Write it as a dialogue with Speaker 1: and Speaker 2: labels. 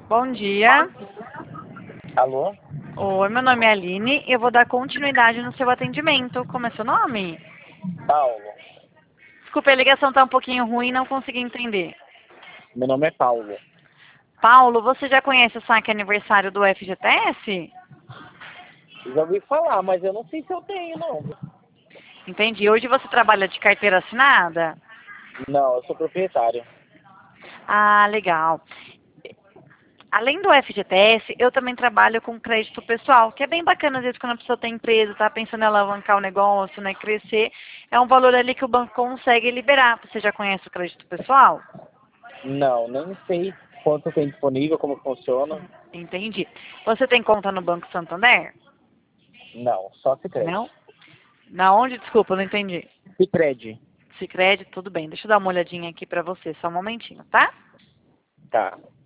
Speaker 1: Bom dia.
Speaker 2: Alô?
Speaker 1: Oi, meu nome é Aline e eu vou dar continuidade no seu atendimento. Como é seu nome?
Speaker 2: Paulo.
Speaker 1: Desculpa, a ligação tá um pouquinho ruim, não consegui entender.
Speaker 2: Meu nome é Paulo.
Speaker 1: Paulo, você já conhece o saque aniversário do FGTS?
Speaker 2: Já ouvi falar, mas eu não sei se eu tenho, não.
Speaker 1: Entendi. Hoje você trabalha de carteira assinada?
Speaker 2: Não, eu sou proprietário.
Speaker 1: Ah, legal. Além do FGTS, eu também trabalho com crédito pessoal, que é bem bacana, às vezes, quando a pessoa tem empresa, tá pensando em alavancar o negócio, né, crescer, é um valor ali que o banco consegue liberar. Você já conhece o crédito pessoal?
Speaker 2: Não, nem sei quanto tem disponível, como funciona.
Speaker 1: Entendi. Você tem conta no Banco Santander?
Speaker 2: Não, só Sicredi.
Speaker 1: Não? Na onde? Desculpa, eu não entendi.
Speaker 2: Sicredi.
Speaker 1: Sicredi, tudo bem. Deixa eu dar uma olhadinha aqui pra você, só um momentinho, tá?
Speaker 2: Tá.